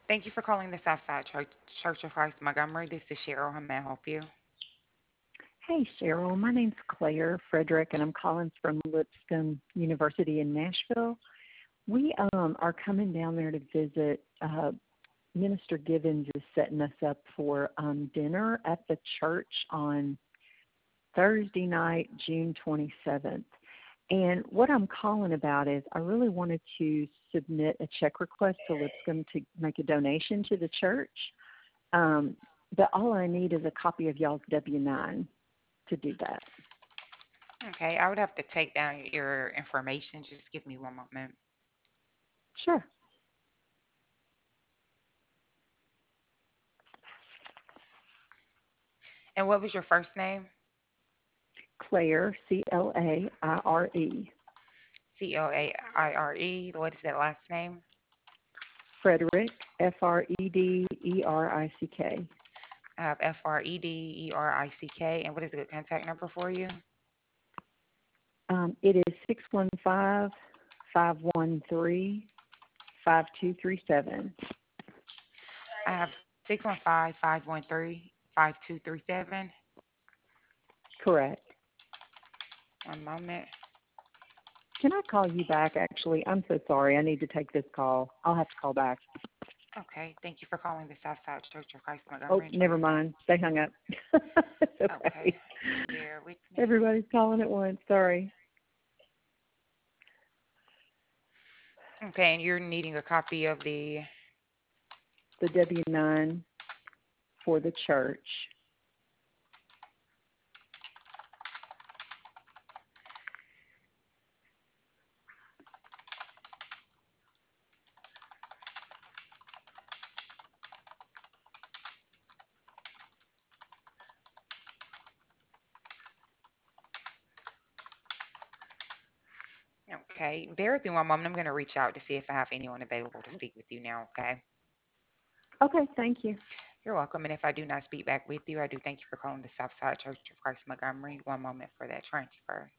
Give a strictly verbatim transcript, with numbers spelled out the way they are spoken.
Thank you for calling the Southside Church, Church of Christ Montgomery. This is Cheryl. How may I help you? Hey, Cheryl. My name's Claire Frederick, and I'm calling from Lipscomb University in Nashville. We um, are coming down there to visit. Uh, Minister Givens is setting us up for um, dinner at the church on Thursday night, June twenty-seventh. And what I'm calling about is I really wanted to submit a check request to Lipscomb to make a donation to the church. Um, but all I need is a copy of y'all's W nine to do that. Okay, I would have to take down your information. Just give me one moment. Sure. And what was your first name? Claire, C L A I R E. C O A I R E. What is that last name? Frederick, F R E D E R I C K. I have F R E D E R I C K. And what is a good contact number for you? Um, it is six one five, five one three, five two three seven. I have six one five, five one three, five two three seven. Correct. One moment. Can I call you back, actually? I'm so sorry. I need to take this call. I'll have to call back. Okay, thank you for calling the Southside Church of Christ Oh, Montgomery. Enjoy never your day. mind. They hung up. It's Okay, okay. bear with me. Everybody's calling at once. Sorry. Okay, and you're needing a copy of the. The W nine for the church. Okay, bear with me one moment. I'm going to reach out to see if I have anyone available to speak with you now. Okay, Okay, thank you. you're welcome. And if I do not speak back with you, I do thank you for calling the Southside Church of Christ Montgomery. One moment for that transfer.